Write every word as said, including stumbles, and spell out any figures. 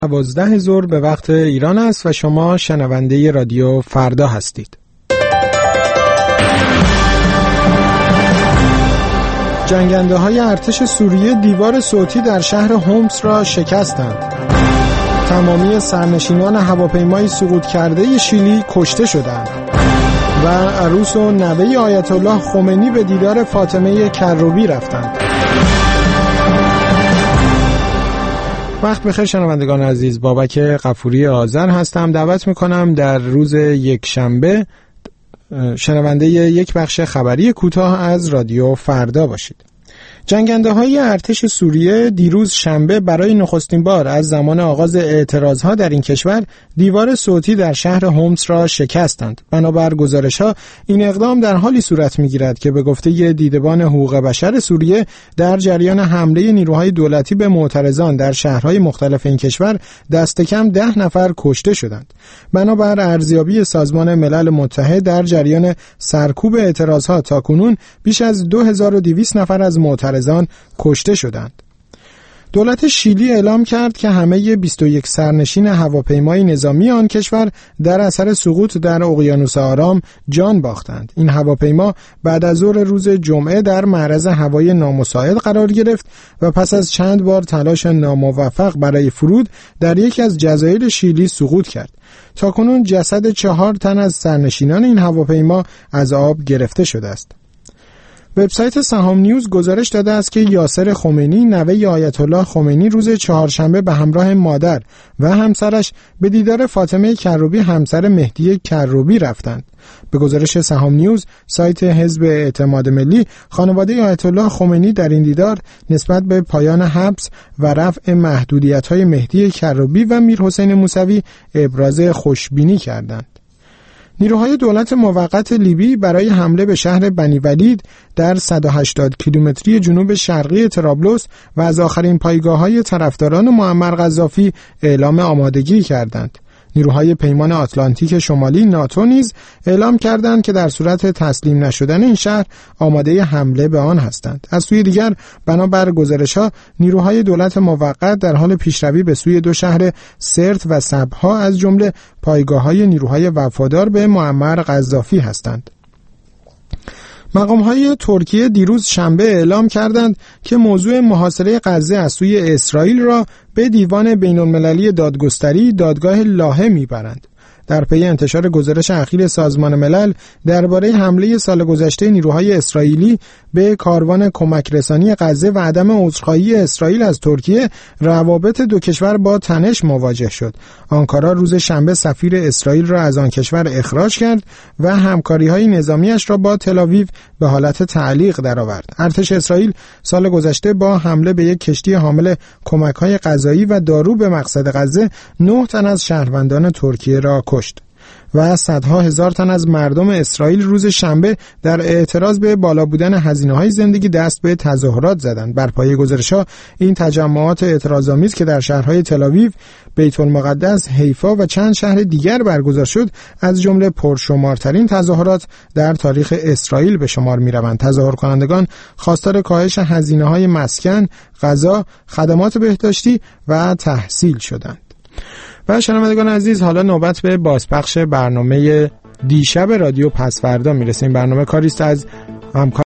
دوازده ظهر به وقت ایران است و شما شنونده رادیو فردا هستید. جنگنده های ارتش سوریه دیوار صوتی در شهر هومس را شکستند. تمامی سرنشینان هواپیمای سقوط کرده شیلی کشته شدند و عروس و نوه آیت الله خمینی به دیدار فاطمه کروبی رفتند. وقت بخیر شنوندگان عزیز، بابک غفوری آذر هستم. دعوت میکنم در روز یک شنبه شنونده یک بخش خبری کوتاه از رادیو فردا باشید. جنگنده های ارتش سوریه دیروز شنبه برای نخستین بار از زمان آغاز اعتراضها در این کشور دیوار صوتی در شهر هومس را شکستند. بنابر گزارش‌ها این اقدام در حالی صورت می‌گیرد که به گفته دیدبان حقوق بشر سوریه در جریان حمله نیروهای دولتی به معترضان در شهرهای مختلف این کشور دست کم ده نفر کشته شدند. بنابر ارزیابی سازمان ملل متحد در جریان سرکوب اعتراضها تاکنون بیش از دو هزار و دویست نفر از معترضان کشته شدند. دولت شیلی اعلام کرد که همه بیست و یک سرنشین هواپیمای نظامی آن کشور در اثر سقوط در اقیانوس آرام جان باختند. این هواپیما بعد از ظهر روز جمعه در معرض هوای نامساعد قرار گرفت و پس از چند بار تلاش ناموفق برای فرود در یکی از جزایر شیلی سقوط کرد. تاکنون جسد چهار تن از سرنشینان این هواپیما از آب گرفته شده است. وبسایت سهام نیوز گزارش داده است که یاسر خمینی نوه آیت الله خمینی روز چهارشنبه به همراه مادر و همسرش به دیدار فاطمه کروبی همسر مهدی کروبی رفتند. به گزارش سهام نیوز سایت حزب اعتماد ملی، خانواده آیت الله خمینی در این دیدار نسبت به پایان حبس و رفع محدودیت‌های مهدی کروبی و میرحسین موسوی ابراز خوشبینی کردند. نیروهای دولت موقت لیبی برای حمله به شهر بنی ولید در صد و هشتاد کیلومتری جنوب شرقی طرابلس و از آخرین پایگاه‌های طرفداران معمر قذافی اعلام آمادگی کردند. نیروهای پیمان آتلانتیک شمالی ناتو نیز اعلام کردند که در صورت تسلیم نشدن این شهر آماده حمله به آن هستند. از سوی دیگر بنابر گزارش‌ها نیروهای دولت موقت در حال پیشروی به سوی دو شهر سرت و سبها از جمله پایگاه‌های نیروهای وفادار به معمر قذافی هستند. مقام‌های ترکیه دیروز شنبه اعلام کردند که موضوع محاصره غزه از سوی اسرائیل را به دیوان بین‌المللی دادگستری دادگاه لاهه میبرند. در پی انتشار گزارش اخیر سازمان ملل درباره حمله سال گذشته نیروهای اسرائیلی به کاروان کمک رسانی غزه و عدم عذرخواهی اسرائیل از ترکیه، روابط دو کشور با تنش مواجه شد. آنکارا روز شنبه سفیر اسرائیل را از آن کشور اخراج کرد و همکاری‌های نظامیش را با تل‌آویو به حالت تعلیق درآورد. ارتش اسرائیل سال گذشته با حمله به یک کشتی حامل کمک‌های غذایی و دارو به مقصد غزه نه تن از شهروندان ترکیه را کشت و صدها هزار تن از مردم اسرائیل روز شنبه در اعتراض به بالا بودن هزینه‌های زندگی دست به تظاهرات زدند. بر پایه گزارش‌ها این تجمعات اعتراض‌آمیز که در شهرهای تل‌آویو، بیت المقدس، حیفا و چند شهر دیگر برگزار شد، از جمله پرشمارترین تظاهرات در تاریخ اسرائیل به شمار می‌روند. تظاهر کنندگان خواستار کاهش هزینه‌های مسکن، غذا، خدمات بهداشتی و تحصیل شدند. و شنوندگان عزیز، حالا نوبت به بازپخش برنامه دیشب رادیو پسفردا میرسیم. برنامه کاریست از همکار